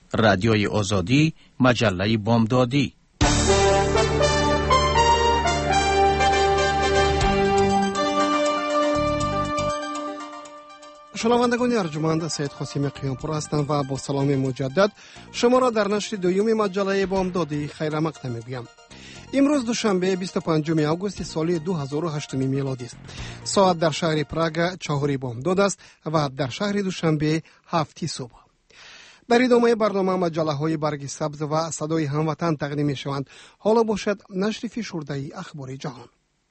رادیوی آزادی، مجله بامدادی. شنوندگان ارجمند، سید خسیم قیامپور هستند و با سلام مجدد شما را در نشر دوم مجله بامدادی خیر مقدم میگویم. امروز دوشنبه 25 آگوست سال 2008 میلادی است. ساعت در شهر پراگ 4 بامداد است و در شهر دوشنبه 7 صبح. در ادامه برنامه مجله های برگ سبز و صدای هموطن تقدیم می شوند. حالا باشد نشر فشرده اخبار جهان.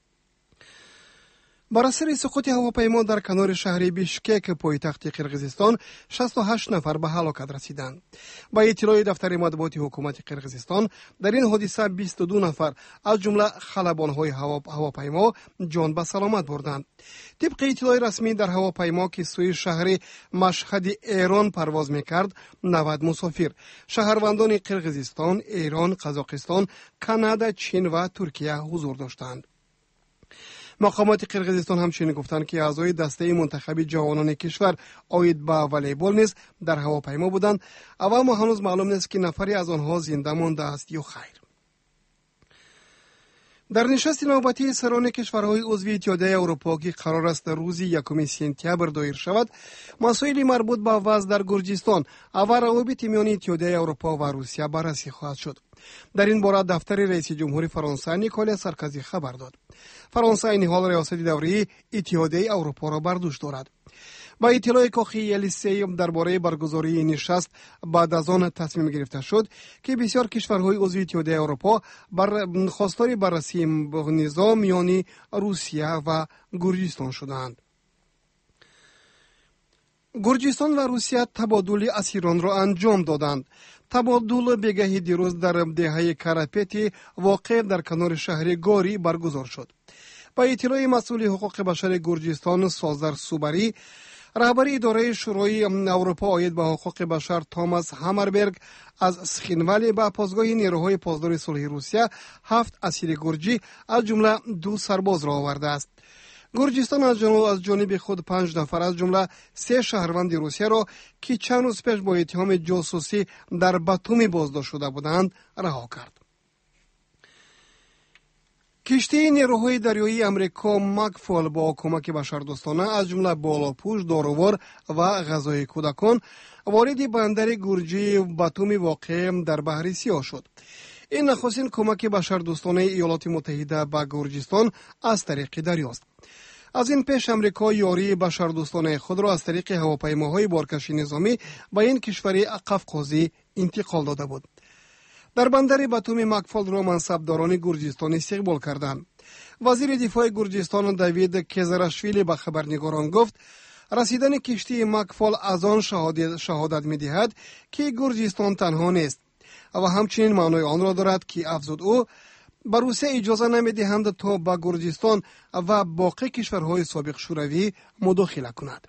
بر اثر سقوط هواپیما در کنار شهر بیشکک پایتخت قرقیزستان 68 نفر به هلاکت رسیدند. با اطلاع دفتر مطبوعات حکومت قرقیزستان در این حادثه 22 نفر از جمله خلبان‌های هواپیما جان به سلامت بردند. طبق اطلاع رسمی در هواپیما که سوی شهر مشهد ایران پرواز می‌کرد 90 مسافر شهروندان قرقیزستان، ایران، قزاقستان، کانادا، چین و ترکیه حضور داشتند. مقامات قرقیزستان همچنین گفتند که اعضای دسته منتخبی جوانان کشور عاید به والیبال نیز در هواپیما بودند و هنوز معلوم نیست که نفری از آنها زنده مانده است یا خیر. در نشست نوبتی سران کشورهای عضو اتحادیه اروپا که قرار است در روز 1 سپتامبر دایر شود، مسائل مربوط به وضع در گرجستان و روابط میان اتحادیه اروپا و روسیه بررسی خواهد شد. در این باره دفتر رئیس جمهور فرانسه نیکولا سارکوزی خبر داد. فرانسه این حال ریاست دوره اتحادیه اروپا را بر دوش دارد. با اطلاع کاخی الیسه درباره برگزاری نشست بعد از آن تصمیم گرفته شد که بسیار کشورهای عضو اتحادیه اروپا خواستار بررسی نظام میان روسیه و گرجستان شدند. گرجستان و روسیه تبادل اسیران را انجام دادند. تبادل بگاهی دیروز در دهه کاراپتی واقع در کنار شهر گوری برگزار شد. با اطلاع مسئول حقوق بشر گرجستان سازر سوبری، رهبر اداره شورای اروپا عاید به حقوق بشر توماس هامربرگ از سخینوالی به پاسگاه نیروهای پاسدار صلح روسیه 7 اسیر گرجی از جمله 2 سرباز را آورده است. گرجستان از جانب خود 5 نفر از جمله 3 شهروند روسیه را که چند روز پیش با اتهام جاسوسی در باتومی بازداشت شده بودند رها کرد. کشتی نیروهای دریایی امریکا مکفال با کمک بشردوستانه از جمله بالاپوش، داروار و غذای کودکان وارد بندر گرجی باتومی واقع در بحر سیاه شد. این نخستین کمک بشردوستانه ایالات متحده به گرجستان از طریق دریاست. از این پیش امریکا یاری بشردوستانه خود را از طریق هواپیماهای بارکشی نظامی به این کشور قفقازی انتقال داده بود. در بندر باتومی مکفال را منصبداران گرجستان استقبال کردند. وزیر دفاع گرجستان دیوید کیزراشویلی به خبرنگاران گفت رسیدن کشتی مکفال از آن شهادت می‌دهد که گرجستان تنها نیست و همچنین معنای آن را دارد که افزود او به روسیه اجازه نمی‌دهند تا به گرجستان و باقی کشورهای سابق شوروی مداخله کند.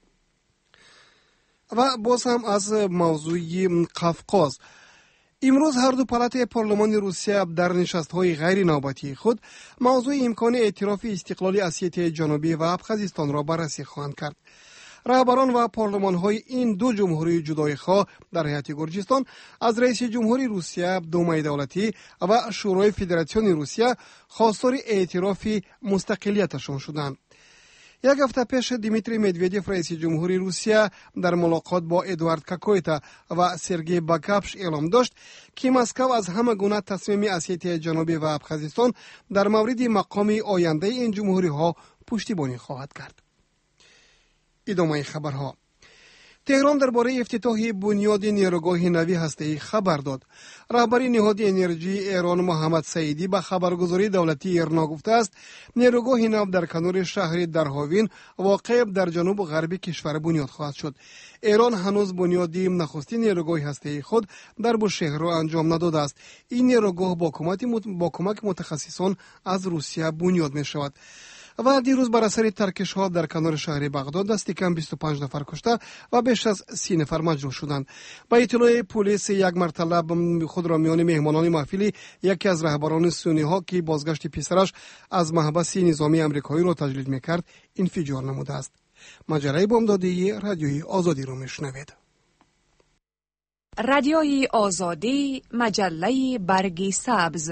و باز هم از موضوع قفقاز، امروز هر دو پالات پارلمان روسیه در نشست‌های غیر نوبتی خود موضوع امکان اعتراف استقلال اسیای جنوبی و ابخازستان را بررسی خواهند کرد. رهبران و پارلمان‌های این دو جمهوری جدایخواه در هیئت گرجستان از رئیس جمهوری روسیه، دومای دولتی و شورای فدراسیون روسیه خواستار اعتراف مستقلیتشان شدند. یک هفته پیش دیمیتری مدودیف رئیس جمهوری روسیه در ملاقات با ادوارد کاکویتا و سرگئی باکاپش اعلام داشت که مسکو از همه گونه تصمیم اسیای جنوبی و ابخازستان در مورد مقام آینده این جمهوری ها پشتیبانی خواهد کرد. ادامه خبرها. تهران درباره افتتاح بنیاد نیروگاه نوی هسته‌ای خبر داد. رهبر نهاد انرژی ایران محمد سعیدی به خبرگزاری دولتی ایرنا گفته است نیروگاه نو در کنار شهر درهاوین واقع در جنوب غربی کشور بنیاد خواهد شد. ایران هنوز بنیادی نخستین نیروگاه هسته‌ای خود در بوشهر را انجام نداده است. این نیروگاه با کمک متخصصان از روسیه بنیاد می شود. و دیروز بر اثر ترکش ها در کنار شهر بغداد دست کم 25 نفر کشته و بیش از 30 نفر مجروح شدند. با اطلاع پلیس یک مرتبه خود را میان مهمانان محفلی یکی از رهبران سنی ها که بازگشت پسرش از محبس نظامی آمریکایی را تجلیل میکرد انفجار نموده است. مجله بامدادی رادیوی آزادی را میشنوید. رادیوی آزادی، مجله برگ سبز.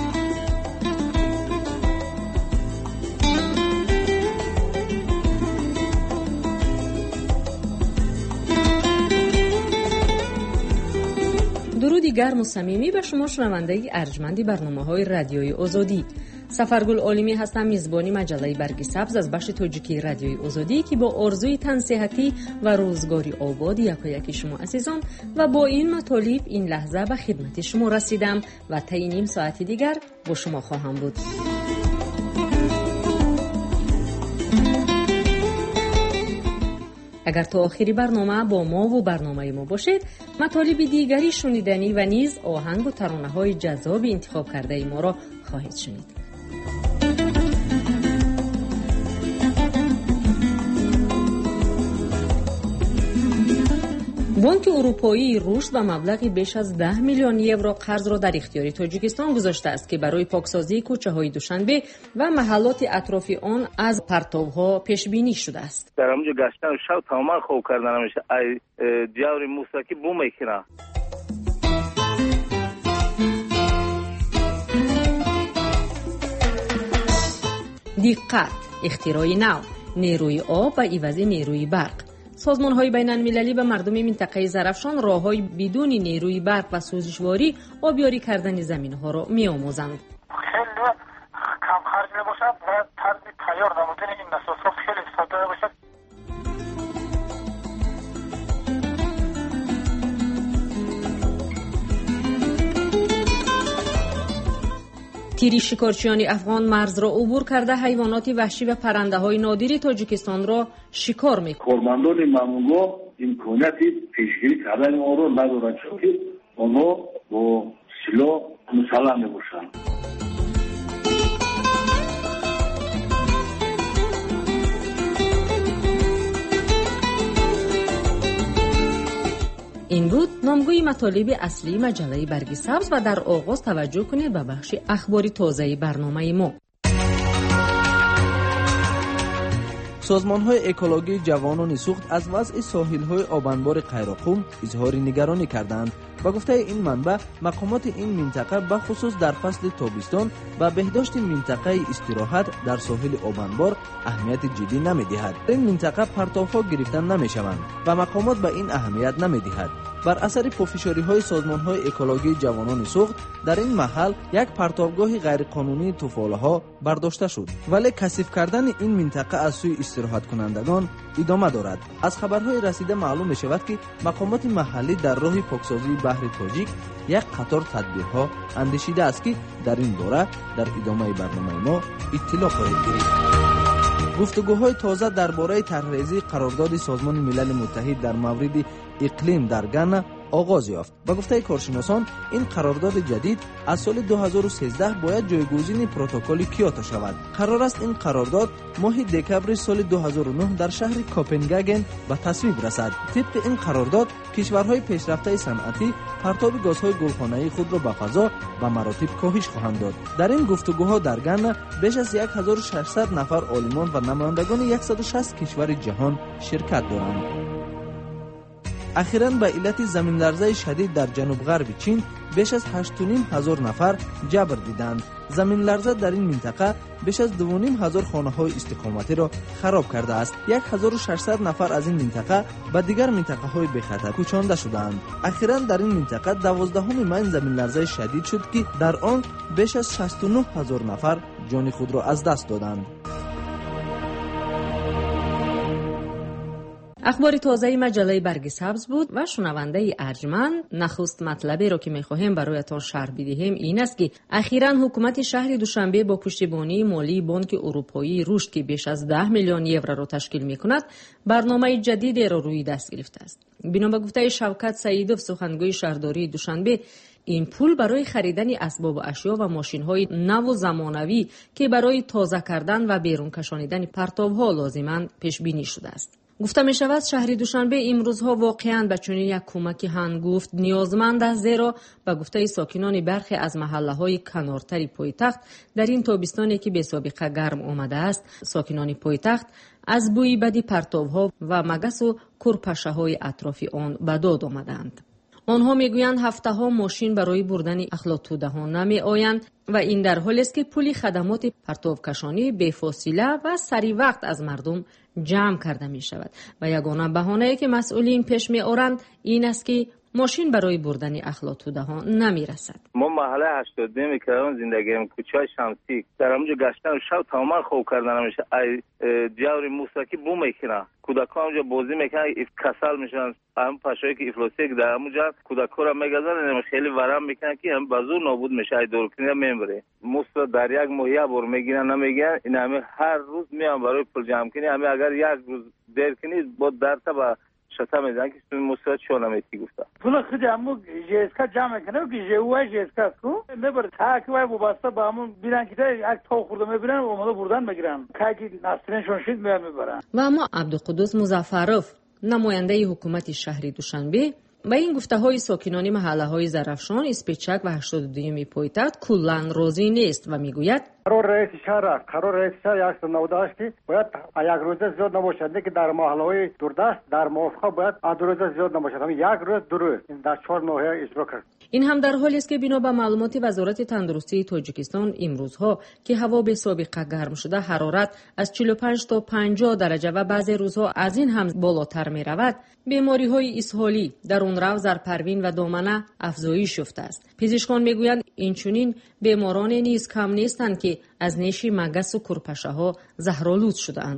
درودی گرم و صمیمی به شما شنونده ارجمندی برنامه‌های رادیوی آزادی. سفرگل عالمی هستم، میزبانی مجله برگ سبز از بخش تاجیکی رادیوی آزادی که با آرزوی تن صحتی و روزگاری آباد یکی شما عزیزان و با این مطالب این لحظه به خدمت شما رسیدم و تا نیم ساعت دیگر با شما خواهم بود. اگر تا آخری برنامه با ما و برنامه ما باشید، مطالب دیگری شنیدنی و نیز آهنگ و ترانه‌های جذاب انتخاب کرده ما را خواهید شنید. بانک اروپایی رشد و مبلغی بیش از 10 میلیون یورو قرض را در اختیار تاجیکستان گذاشته است که برای پاکسازی کوچه‌های دوشنبه و محلات اطراف آن از پرتوها پیش بینی شده است. در اونجا گشتن و شب تمام خوب کردن میشه. ای جوری موسیقی بو میکنه. دقت، اختراع نو، نیروی آب و عوض نیروی برق. سازمان‌های بین‌المللی به مردم منطقه زرافشان راه‌های بدون نیروی برق و سوزشواری آبیاری کردن زمین‌ها را می‌آموزند. خیلی کم خرج می‌باشد و طرز تیار نمودن این نسازها خیلی ساده باشد. تیری شکارچیان افغان مرز را عبور کرده حیوانات وحشی و پرنده‌های نادر تاجیکستان را شکار می‌کنند. کارمندان مامورها امکانات پیشگیری کردن آن را ندارند چون که آنها با سلاح مسلح می‌باشند. این بود نامگوی مطالب اصلی مجله برگ سبز و در آغاز توجه کنید به بخش اخباری تازه برنامه ما. سازمان‌های اکولوژی جوانان سوخت از وضع ساحل‌های آبانبار قیراقم اظهار نگرانی کردند. با گفته این منبع، مقامات این منطقه به خصوص در فصل تابستان و بهداشت منطقه استراحت در ساحل آبانبار اهمیت جدی نمی‌دهد. این منطقه پرتوها گرفتن نمی‌شوند و مقامات به این اهمیت نمی‌دهند. بر اثر پافشاری‌های سازمان‌های اکولوژی جوانان سوخت در این محل یک پرتابگاه غیرقانونی توفالها برداشته شد، ولی کثیف کردن این منطقه از سوی استراحت کنندگان ادامه دارد. از خبرهای رسیده معلوم می‌شود که مقامات محلی در راه پاکسازی بحر تاجیک یک قطار تدبیرها اندیشیده است که در این باره در ادامه برنامه ما اطلاع خواهید گرفت. گفتگوهای تازه درباره طرح‌ریزی قرارداد سازمان ملل متحد در مورد اقلیم در گانا آغاز یافت. با گفته کارشناسان این قرارداد جدید از سال 2013 باید جایگزین پروتکل کیوتو شود. قرار است این قرارداد ماه دکمبر سال 2009 در شهر کوپنهاگن به تصویب رسد. طبق این قرارداد کشورهای پیشرفته صنعتی پرتاب گازهای گلخانه‌ای خود را به فضا به مراتب کاهش خواهند داد. در این گفتگوها در گانا بیش از 1600 نفر عالمان و نمایندگان 160 کشور جهان شرکت دارند. اخیراً به علت زمین لرزه شدید در جنوب غرب چین بیش از 8,500 نفر جبر دیدند. زمین لرزه در این منطقه بیش از 2,500 خانه‌های استقامتی را خراب کرده است. 1600 نفر از این منطقه به دیگر منطقه‌های بخطر کوچانده شدند. اخیراً در این منطقه 12 می زمین لرزه شدید شد که در آن بیش از 69,000 نفر جان خود را از دست دادند. اخبار تازه مجله برگ سبز بود و شنونده ارجمند، نخست مطلبی را که می‌خواهیم برایتان شرح بدهیم این است که اخیراً حکومت شهر دوشنبه با پشتیبانی مالی بانک اروپایی رشد که بیش از 10 میلیون یورو را تشکیل می‌کند برنامه جدیدی را روی دست گرفته است. بنا به گفته شوکت سعیدوف سخنگوی شهرداری دوشنبه، این پول برای خریدن اسباب و اشیا و ماشین‌های نو و زمانوی که برای تازه کردن و بیرون کشانیدن پرتاب‌ها لازمند پیش بینی شده است. گفته می شود شهر دوشنبه امروزها واقعاً به چنین یک کمک هنگفت نیازمند است، زیرا به گفته ساکنان برخی از محله‌های کنارتر پایتخت در این تابستانی که به سابقه گرم آمده است، ساکنان پایتخت از بوی بدی پرتاب‌ها و مگس و کرپشه‌های اطراف آن به داد آمدند. آنها میگویند هفته‌ها ماشین برای بردن اخلاط‌توده ها نمی‌آیند و این در حالی است که پول خدمات پرتوکشانی بفاصله و سری وقت از مردم جمع کرده می شود و یگانه بهانه‌ای که مسئولین پیش می‌آورند این است که ماشین برای بردن اخلاط‌توده ها نمی رسد. ما محله 82 میکردم زندگیم کوچه شمسی در اونجا گشتن و شب تمام خوب کردن میشه ای جوری موسیقی بو میکنه کودکان اونجا بازی میکنن کسل میشن هم پشایی که افلاسی که در اونجا کودکا را میگذارن خیلی ورم میکنن که هم بازو نابود میشه ای دور کنه میبره موسیقی در یک ماه بار میگیرن نمیگن این همه هر روز میام برای پول جمع کنی همه اگر یک روز دیر کنی با در تا شتا میدن که این موسیقی چون نمیتی گفته پول خود همو جسکا جمع کنه که جوای جسکا کو نبر تاک وای وابسته با همون بیرن که یک تا خورده میبرن و اومده بردن میگیرن که نسلشون شید میبرن. و اما عبدالقدوس مظفرов نماینده حکومت شهری دوشنبه با این گفته های ساکنان محله های زرافشان، اسپیچک و 82 پایتخت کلاً راضی نیست و میگوید قرار رئیس شهر 198 که باید یک روزه زیاد نباشد که در محله های دوردست در موافقه باید دو روزه زیاد نباشد هم یک روز دو روز در 4 ناحیه اجرا کرد. این هم در حالی است که بنا به معلومات وزارت تندرستی تاجیکستان امروزها که هوا به سابقه گرم شده حرارت از 45 تا 50 درجه و بعضی روزها از این هم بالاتر می رود بیماری های اسهالی در اون رو زرپروین و دامنه افزایش یافته است. پزشکان میگویند اینچنین بیماران نیز کم نیستند که از نیش مگس و کرپشه ها زهرآلود شده‌اند.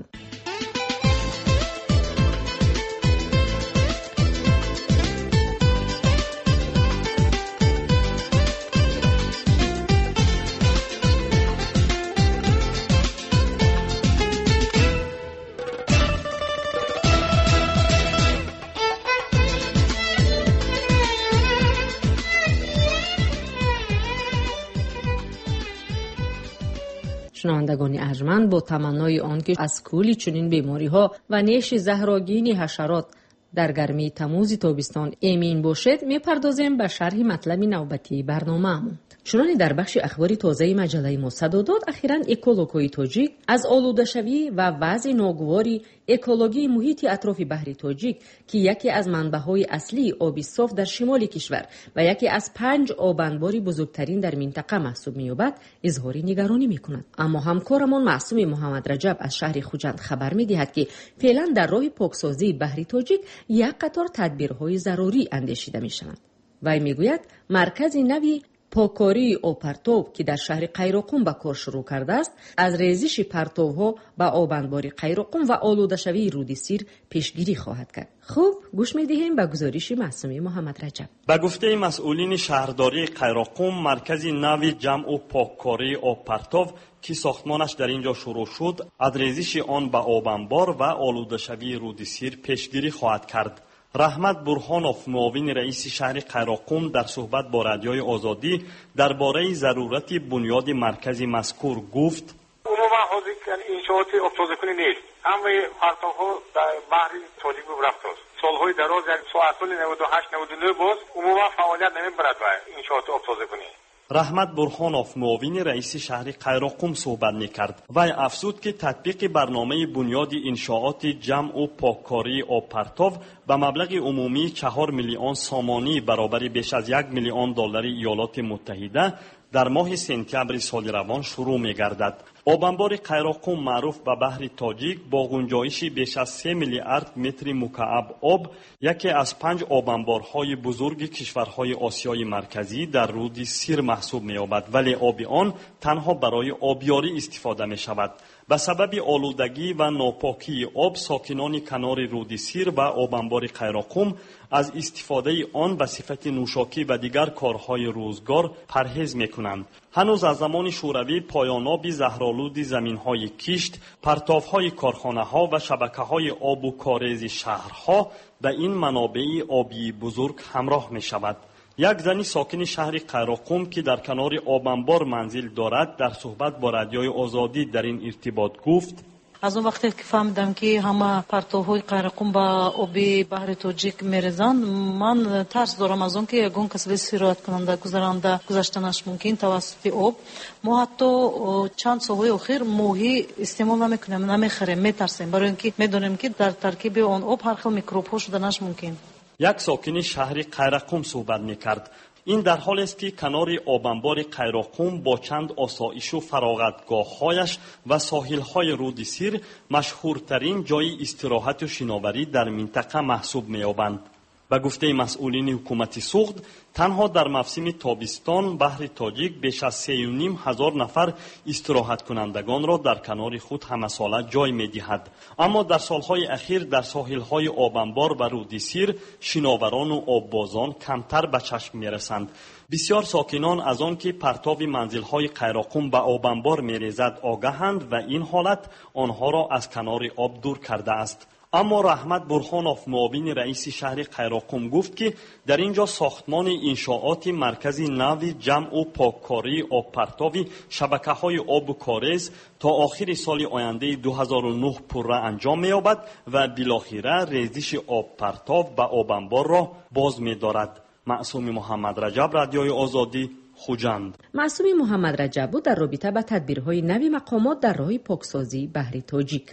شنوندگان ارجمند با تمنای آن که از کولی چنین بیماری ها و نیش زهرآگین حشرات در گرمی تموز تابستان امین باشد میپردازیم به شرح مطلب نوبتی برنامه‌مون. چنانچه در بخش اخباری تازه مجله ما صدا داد اخیراً اکولوژی تاجیک از آلوده شوی و وضع ناگواری اکولوژی محیط اطراف بحر تاجیک که یکی از منبع‌های اصلی آب صاف در شمال کشور و یکی از 5 آبانبار بزرگترین در منطقه محسوب می‌یابد اظهار نگرانی می‌کند. اما همکارمان معصوم محمد رجب از شهر خوجند خبر می‌دهد که فعلا در راه پاکسازی بحر تاجیک یک قطار تدبیرهای ضروری اندیشیده می‌شود. وی می‌گوید مرکز نوی پاککاری پرتو که در شهر قیراقم به کار شروع کرده است از ریزش پرتوها به آبانبار قیراقم و آلوده شوی رود سیر پیشگیری خواهد کرد. خوب گوش می‌دهیم به گزارش معصوم محمد رجب. به گفته مسئولین شهرداری قیراقم مرکز نوی جمع و پاککاری پرتو که ساختمانش در اینجا شروع شد از ریزش آن به آبانبار و آلوده شوی رود سیر پیشگیری خواهد کرد. رحمت برهانوف معاون رئیس شهر قیراقم در صحبت با رادیوی آزادی درباره ضرورت بنیاد مرکزی مذکور گفت عموما حاضر انشاءات آبسازکنی نیست اما پرتوها در بحر تاجیک رفته است سالهای دراز از سال 98 99 باز عموما فعالیت نمیبرد و انشاءات آبسازکنی. رحمت برهانوف معاون رئیس شهر قیراقم صحبت می‌کرد و افزود که تطبیق برنامه بنیاد انشاءات جمع و پاککاری پرتو به مبلغ عمومی 4 میلیون سامانی برابر بیش از 1 میلیون دلار ایالات متحده در ماه سپتامبر سال روان شروع می‌گردد. آبانبار قیراقم معروف به بحر تاجیک با گنجایش بیش از 3 میلیارد متر مکعب آب یکی از 5 آبانبارهای بزرگ کشورهای آسیای مرکزی در رود سیر محسوب می‌یابد ولی آب آن تنها برای آبیاری استفاده می‌شود. به سبب آلودگی و ناپاکی آب ساکنان کنار رود سیر و آبانبار قیراقم از استفاده آن به صفت نوشاکی و دیگر کارهای روزگار پرهیز می‌کنند. هنوز از زمان شوروی پایاناب زهرآلود زمین‌های کشت، پرتوهای کارخانه‌ها و شبکه‌های آب و کاریز شهرها به این منابع آبی بزرگ همراه می‌شود. یک زنی ساکن شهر قیراقم که در کنار آبانبار منزل دارد در صحبت با رادیوی آزادی در این ارتباط گفت از اون وقتی که فهمیدم که همه پرتوهای قیراقم با آب بحر تاجیک میریزند من ترس دارم از اون که یگان کسب سیرات کننده گذشتنش ممکن توسط آب. ما حتی چند سال اخیر ماهی استعمال نمیکنیم نمیخریم میترسیم برای اینکه میدونیم که در ترکیب اون آب هر خیل میکروب ها شدنش ممکن. یک ساکن شهر قیرقم صحبت میکرد. این در حالی است که کنار آبانبار قیرقم با چند آسایش و فراغتگاه‌هایش و ساحل‌های رود سیر مشهورترین جای استراحت و شناوری در منطقه محسوب می‌یابند. به گفته مسئولین حکومت سوخت، تنها در موسم تابستان بحر تاجیک بیش از 3,500 نفر استراحت کنندگان را در کنار خود همه ساله جای می‌دهد. اما در سالهای اخیر در ساحل‌های آبانبار و رود سیر شناوران و آببازان کمتر به چشم می‌رسند. بسیار ساکنان از آن که پرتاب منزل‌های قیرقم به آبانبار می‌ریزد آگاهند و این حالت آنها را از کنار آب دور کرده است. اما رحمت برهانوف معاون رئیس شهر قیرقم گفت که در اینجا ساختمان انشاءات مرکز نو جمع و پاککاری آبپرتاب شبکه‌های آب و کاریز تا آخر سال آینده 2009 پرره انجام می‌یابد و بالاخره ریزش آبپرتاب به آبانبار را باز می‌دارد. معصوم محمد رجب، رادیوی آزادی، خوجند. معصوم محمد رجب بود در رابطه با تدبیرهای نوی مقامات در راه پاکسازی بحر تاجیک.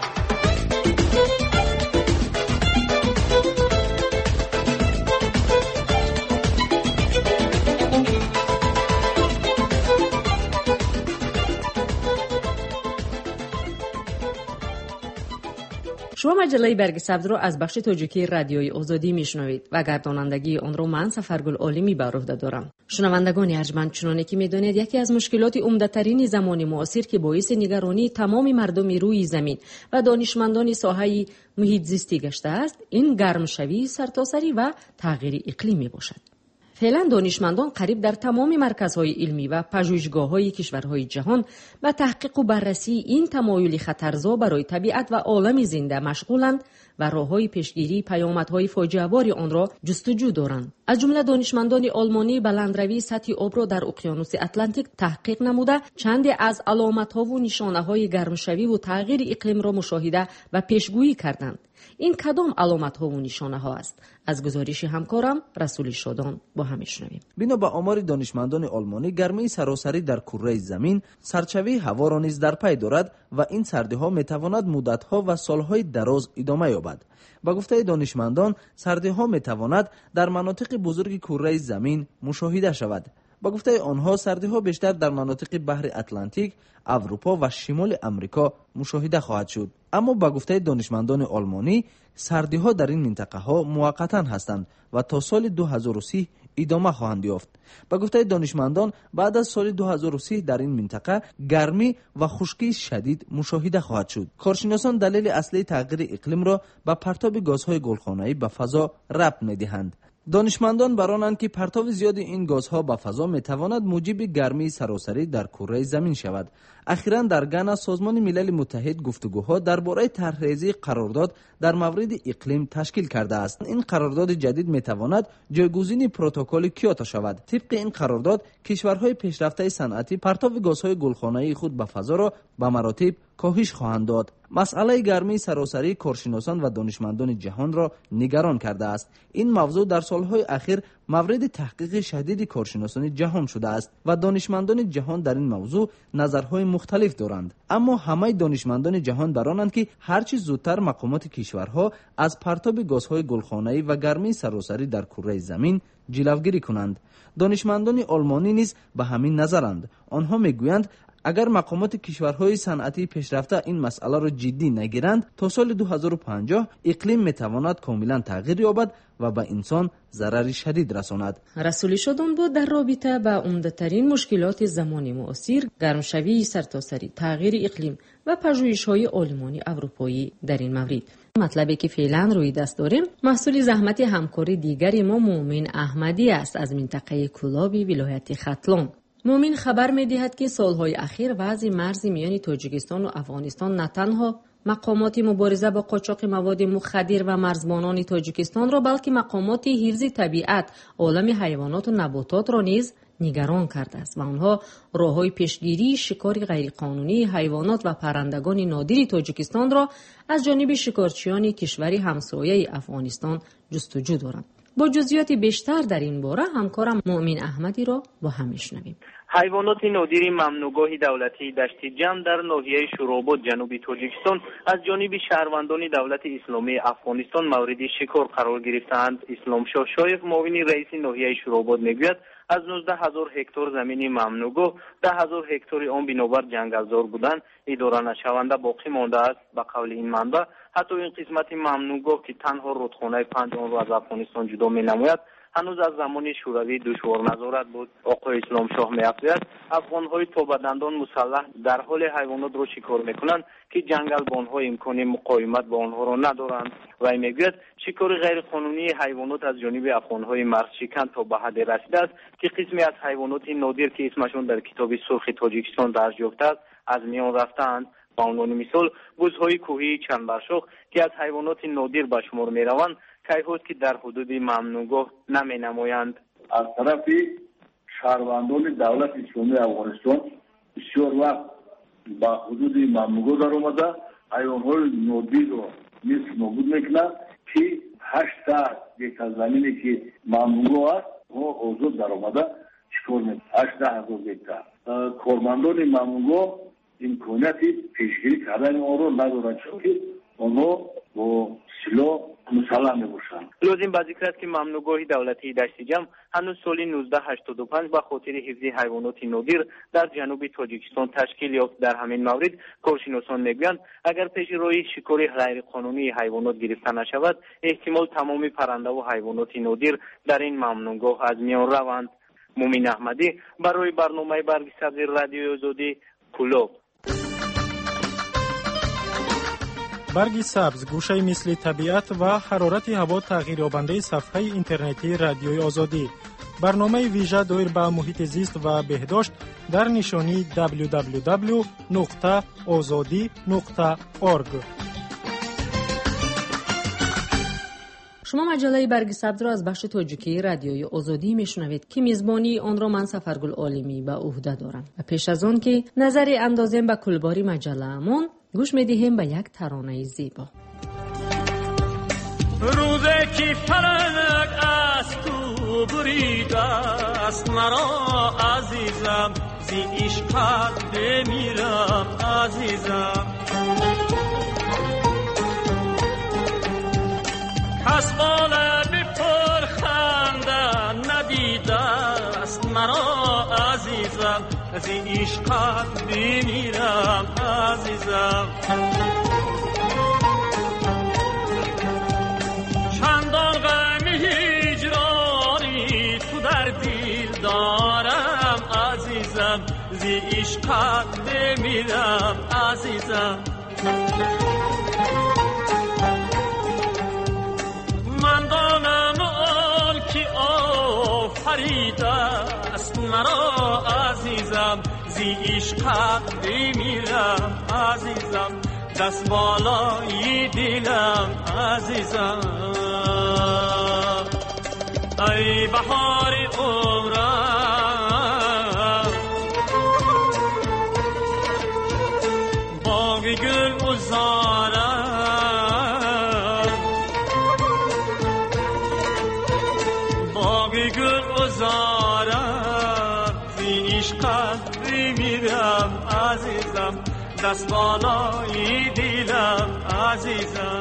شما مجله برگ سبز را از بخش تاجیکی رادیوی آزادی میشنوید و گردانندگی آن را من سفرگل عالمی بر عهده دارم. شنوندگان ارجمند، چنانه که میدانید یکی از مشکلات عمده‌ترین زمان معاصر که باعث نگرانی تمام مردم روی زمین و دانشمندان ساحه محیط زیستی گشته است، این گرمشوی سرتاسری و تغییر اقلیمی باشد. فعلا دانشمندان قریب در تمام مرکزهای علمی و پژوهشگاه‌های کشورهای جهان به تحقیق و بررسی این تمایل خطرزا برای طبیعت و عالم زنده مشغولند و راه‌های پیشگیری پیامدهای فاجعه‌بار آن را جستجو دارند. از جمله دانشمندان آلمانی بلندروی سطح آب را در اقیانوس اتلانتیک تحقیق نموده چند از علامت‌ها و نشانه‌های گرمشوی و تغییر اقلیم را مشاهده و پیشگویی کردند. این کدام علامت‌ها و نشانه‌ها است؟ از گزارش همکارم رسول شادان با هم میشنویم. بنا به آمار دانشمندان آلمانی، گرمی سراسری در کره زمین سرچوی هوا را نیز در پی دارد و این سردی‌ها می‌تواند مدت‌ها و سال‌های دراز ادامه یابد. با گفته دانشمندان، سردی‌ها می‌تواند در مناطق بزرگ کره زمین مشاهده شود. با گفته آنها، سردی‌ها بیشتر در مناطق بحر اتلانتیک، اروپا و شمال امریکا مشاهده خواهد شد. اما با گفته دانشمندان آلمانی، سردی‌ها در این منطقه‌ها موقتاً هستند و تا سال 2030 ادامه خواهند یافت. با گفته دانشمندان، بعد از سال 2030 در این منطقه گرمی و خشکی شدید مشاهده خواهد شد. کارشناسان دلیل اصلی تغییر اقلیم را به پرتاب گازهای گلخانه‌ای به فضا ربط می‌دهند. دانشمندان برانند که پرتاب زیاد این گازها به فضا میتواند موجب گرمی سراسری در کره زمین شود. اخیراً در گانا سازمان ملل متحد گفتگوها درباره طرح‌ریزی قرارداد در مورد اقلیم تشکیل کرده است. این قرارداد جدید میتواند جایگزین پروتکل کیوتو شود. طبق این قرارداد، کشورهای پیشرفته صنعتی پرتاب گازهای گلخانه‌ای خود به فضا را به مراتب کاهش خواهند داد. مسئله گرمی سراسری کارشناسان و دانشمندان جهان را نگران کرده است. این موضوع در سالهای اخیر مورد تحقیق شدید کارشناسان جهان شده است و دانشمندان جهان در این موضوع نظرهای مختلف دارند. اما همه دانشمندان جهان برانند که هرچی زودتر مقامات کشورها از پرتاب گازهای گلخانه‌ای و گرمی سراسری در کره زمین جلوگیری کنند. دانشمندان آلمانی نیز به همین نظرند. آنها میگویند اگر مقامات کشورهای صنعتی پیشرفته این مسئله را جدی نگیرند، تا سال 2050 اقلیم میتواند کاملا تغییر یابد و به انسان ضرر شدید رساند. رسول شادان بود در رابطه با عمده‌ترین مشکلات زمان معاصر، گرمشوی سرتاسری، تغییر اقلیم و پژوهش‌های آلمانی اروپایی در این مورد. مطلبی که فعلا روی دست داریم محصول زحمت همکاری دیگری ما مومن احمدی است از منطقه کولابی ولایت ختلان. مومن خبر می‌دهد که سالهای اخیر وضع مرز میان تاجیکستان و افغانستان نه تنها مقامات مبارزه با قاچاق مواد مخدر و مرزبانان تاجیکستان را، بلکه مقامات حفظ طبیعت، عالم حیوانات و نباتات را نیز نگران کرده است و آنها راه‌های پیشگیری شکار غیرقانونی حیوانات و پرندگان نادر تاجیکستان را از جانب شکارچیان کشور همسایه افغانستان جستجو دارند. با جزئیات بیشتر در این باره همکارم مؤمن احمدی را با هم میشنویم. حیوانات نادر ممنوعگاه دولتی دشت جم در ناحیه شوراباد جنوبی تاجیکستان از جانب شهروندان دولت اسلامی افغانستان مورد شکار قرار گرفتند. اسلام شاه شایخ معاون رئیس ناحیه شوراباد میگوید از 19,000 هکتار زمین ممنوعگاه 10,000 هکتار آن بنابر جنگلزار بودند اداره نشونده باقی مانده است. به قول این منبع حتی این قسمت ممنوعگاه که تنها رودخانه 5 آن را از افغانستان جدا می‌نماید هنوز از زمان شوروی دشوار نظارت بود. آقای اسلام شاه می‌افزاید افغان‌های تا به دندان مسلح در حال حیوانات را شکار می‌کنند که جنگل با آنها امکان مقاومت با آنها را ندارند. و می‌گوید شکار غیرقانونی حیوانات از جانب افغان‌های مرز شکن تا به حد رسیده است که قسمی از حیوانات نادر که اسمشون در کتاب سرخ تاجیکستان درج یافته است از میان رفتند. به عنوان مثال بزهای کوهی چندبرشاخ که از حیوانات نادر به شمار می‌روند کیهود که در حدود ممنوعگاه نمی‌نمایند. از طرف شهروندان دولت اسلامی افغانستان بسیار وقت به حدود ممنوعگاه در آمده حیوانات نادر را نیست نابود میکنند که 8 تا یک از زمینی که ممنوعگاه است و آزاد در آمده چکار میکنند 18,000 هکتار. کارمندان ممنوعگاه امکانیت پیشگیری کردن آن را ندارند چون که آنها با سلاح مسلح میباشند. لازم به ذکر است که ممنوعگاه دولتی دشت جم هنوز سال 1985 به خاطر حفظ حیوانات نادر در جنوب تاجیکستان تشکیل یافت. در همین مورد کارشناسان میگویند اگر پیش روی شکار غیرقانونی حیوانات گرفته نشود احتمال تمامی پرنده و حیوانات نادر در این ممنوعگاه از میان روند. مؤمن احمدی برای برنامه برگ سبز رادیوی آزادی کلوب. برگ سبز گوشه مثل طبیعت و حرارت هوا تغییر یابنده صفحه اینترنتی رادیوی آزادی. برنامه ویژه دایر به محیط زیست و بهداشت در نشانی www.azadi.org. شما مجله برگ سبز را از بخش تاجیکی رادیوی آزادی میشنوید که میزبانی آن را من سفرگل عالمی به عهده دارم. و پیش از آن که نظری اندازیم به کلباری مجله‌مون گوش میدهیم به یک ترانه زیبا. روزی که فلک از تو بریده است مرا عزیزم زی عشقت بمیرم عزیزم کس بالا بپر خنده ندیده است مرا عزیزم زی عشقت بمیرم عزیزم چندان غم هجرانی تو در دل دارم عزیزم زی عشقت بمیرم عزیزم من دانم آن که آفریده است مرا عزیزم زی عشقت بمیرم عزیزم دست بالای دلم عزیزم ای بهار عمرم باغ گل گلزارم باغ گل گلزارم زی عشقت بمیرم عزیزم دست بالای دلم عزیزم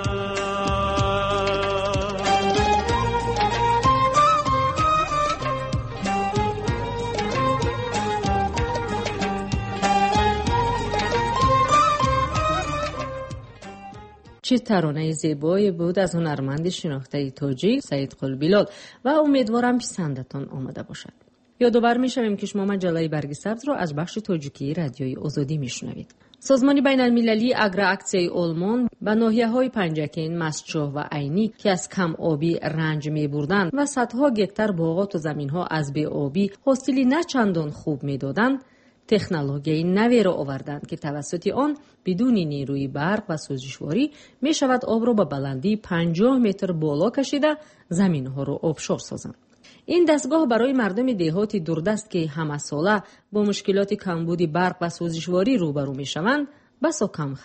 چه ترانه زیبایی بود از هنرمند شناخته تاجیک سید قلبیلال و امیدوارم پسندتان آمده باشد. یادآور می‌شویم که شما مجله برگ سبز را از بخش تاجیکی رادیوی آزادی میشنوید. سازمان بین المللی اگرآکسیای آلمان به ناحیه‌های پنجکین، مسجد و عینی که از کم آبی رنج می‌بردند و صدها گکتر باغات و زمین‌ها از بی‌آبی حاصلی نه چندان خوب می‌دادند، تکنولوژی نوی را آوردند که توسط آن بدون نیروی برق و سوزشواری می شود آب را به بلندی 50 متر بالا کشیده زمین‌ها را آبشار سازند. این دستگاه برای مردم دهاتی دوردست که همه ساله با مشکلات کمبود برق و سوزشواری روبرو می شوند بسا کم خرج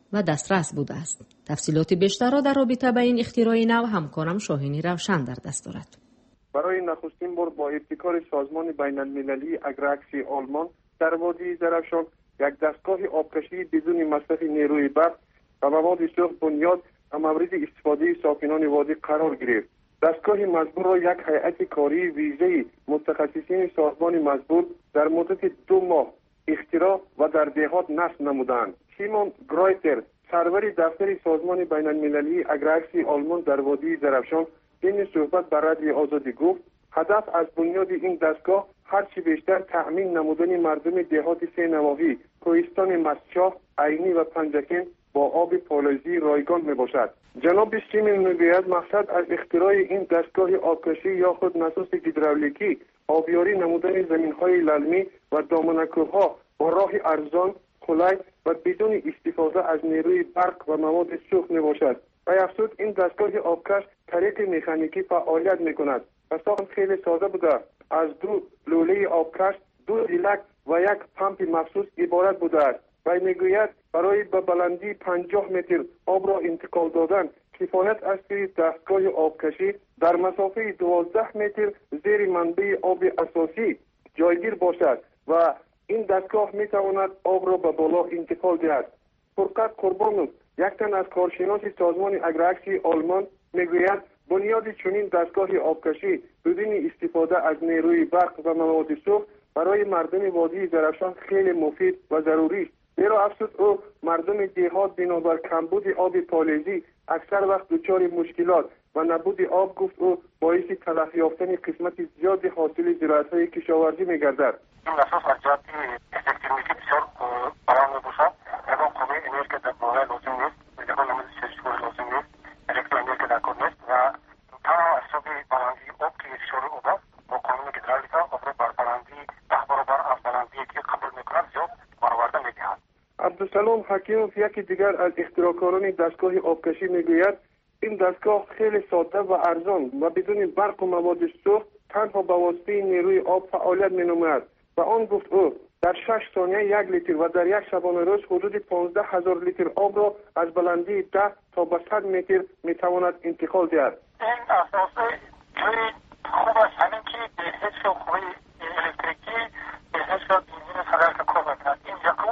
و دسترس بوده است. تفصیلات بیشتر را در رابطه با این اختراع نو همکارم شاهینی روشن در دست دارد. برای نخستین بار با ابتکار سازمان بین المللی اگراکسی آلمان در وادی زرافشان یک دستگاه آبکشی بدون مصرف نیروی برق و مواد سوخت بنیاد و مورد استفاده ساکنان وادی قرار گرفت. دستگاه مزبور را یک هیئت کاری ویژه متخصصین سازمان مزبور در مدت 2 ماه اختراع و در دهات نصب نمودند. سیمون گرایتر سرور دفتر سازمان بین المللی اگراکسی آلمان در وادی زرافشان این صحبت بر رادیوی آزادی گفت هدف از بنیاد این دستگاه هرچی بیشتر تأمین نمودن مردم دهات 3 نواحی کوهستان مستچاه، عینی و پنجکن با آب پالایزی رایگان می باشد. جناب سیمون میگوید مقصد از اختراع این دستگاه آبکشی یا خود نساز هیدرولیکی آبیاری نمودن زمین‌های للمی و دامنه‌کوه‌ها با راه ارزان، خلق و بدون استفاده از نیروی برق و مواد سوخت می باشد. و افزود این دستگاه آبکش طریق مکانیکی فعالیت می کند. ساخت خیلی ساده بوده. از 2 لوله آبکش، 2 دیلک و یک پمپ مخصوص عبارت بوده است. و میگوید برای به بلندی 50 متر آب را انتقال دادن کفایت است که دستگاه آبکشی در مسافه 12 متر زیر منبع آب اساسی جایگیر باشد و این دستگاه می تواند آب را به بالا انتقال دهد. فرقت قربانوف یک تن از کارشناس سازمان اگراکسی آلمان میگوید بنیاد چنین دستگاه آبکشی بدون استفاده از نیروی برق و مواد سوخت برای مردم وادی زرافشان خیلی مفید و ضروری است. زیرا افسوس او مردم دهات بنابر کمبود آب پالایزی اکثر وقت دچار مشکلات و نبود آب گفت او باعث تلف یافتن قسمت زیاد حاصل زراعت‌های کشاورزی می‌گردد. این اساس از جهت افکتیویتی بسیار فراهم می‌باشد. اگر قوه انرژی در واقع لازم نیست، اگر نمود سرچشمه لازم نیست، الکترونیک در کار نیست و تمام حساب بلندی آب که فشار او با قانون هیدرولیکا آب را بر بلندی 10 برابر از بلندی که قبول می‌کند زیاد برآورده می‌دهد. عبدالسلام حکیموف یکی دیگر از اختراعکاران دستگاه آبکشی میگوید این دستگاه خیلی ساده و ارزان و بدون برق و مواد سوخت تنها به واسطه نیروی آب فعالیت می‌نماید و آن گفت او در 6 ثانیه 1 لیتر و در یک شبانه روز حدود 15,000 لیتر آب را از بلندی 10 تا به 100 متر میتواند انتقال دهد. این اساس جای خوب است همین که به هیچ قوه الکتریکی به هیچ بنزین صدر کار بکند. این یکم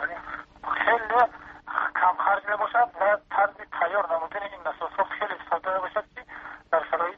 خیلی کم خرج میباشد و طرز تیار نمودن این نسازها خیلی ساده باشد که در شرایط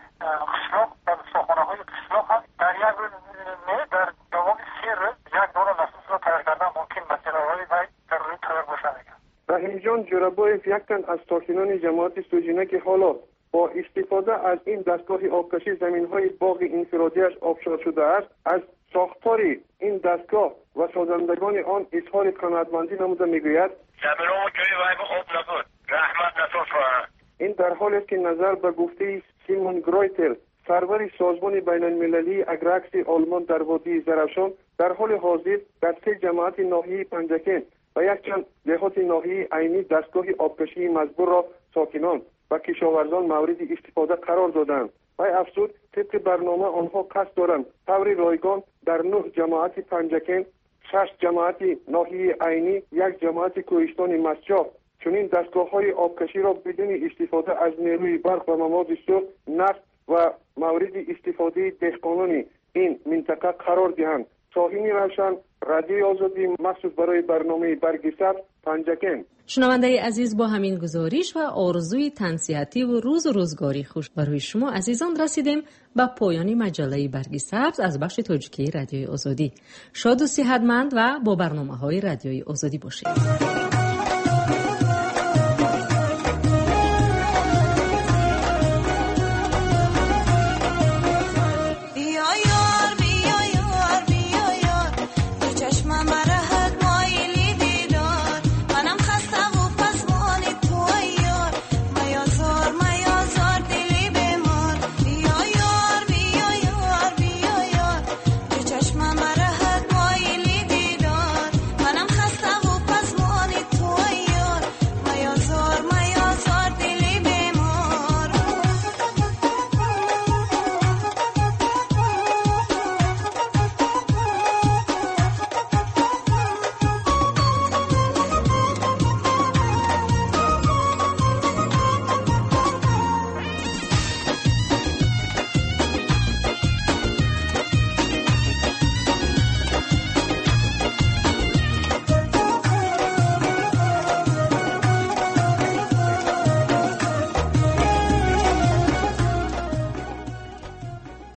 قشلاق در ساختمان‌های قشلاق هم در یک روز در دوام 3 روز یک دور نساز را تیار کردن ممکن مسئله‌های و ضروری تیار باشد. رحیم جان جورابایف یک تن از ساکنان جماعت سوجینه که حالا با استفاده از این دستگاه آبکشی زمین‌های باغ انفرادیش آبشار شده است از ساختار این دستگاه و سازندگان آن اظهار قناعتمندی نموده میگوید زمین‌ها جای وای آب نبود رحمت نساز کنند. این در حالی است که نظر به گفته سیمون گرایتر سرور سازمان بین المللی اگراکسی آلمان در وادی زرافشان در حال حاضر در 3 جماعت ناحیه پنجکن و یک چند دهات ناحیه عینی دستگاه آبکشی مزبور را ساکنان و کشاورزان مورد استفاده قرار دادند. و افزود طبق برنامه آنها قصد دارند طور رایگان در 9 جماعت پنجکن، 6 جماعت ناحیه عینی، 1 جماعت کوهستان مستچاه چنین دستگاه‌های آبکشی را بدون استفاده از نیروی برق و مواد سوخت نفت و مورد استفاده دهقانان این منطقه قرار دهند. شاهین روشن، رادیوی آزادی، مخصوص برای برنامه برگ سبز، پنجکن. شنونده عزیز با همین گزارش و آرزوی تنصیحاتی و روز و روزگاری خوش برای شما عزیزان رسیدیم به پایان مجله برگ سبز از بخش تاجیکی رادیوی آزادی. شاد و صحتمند و با برنامه‌های رادیوی آزادی باشید.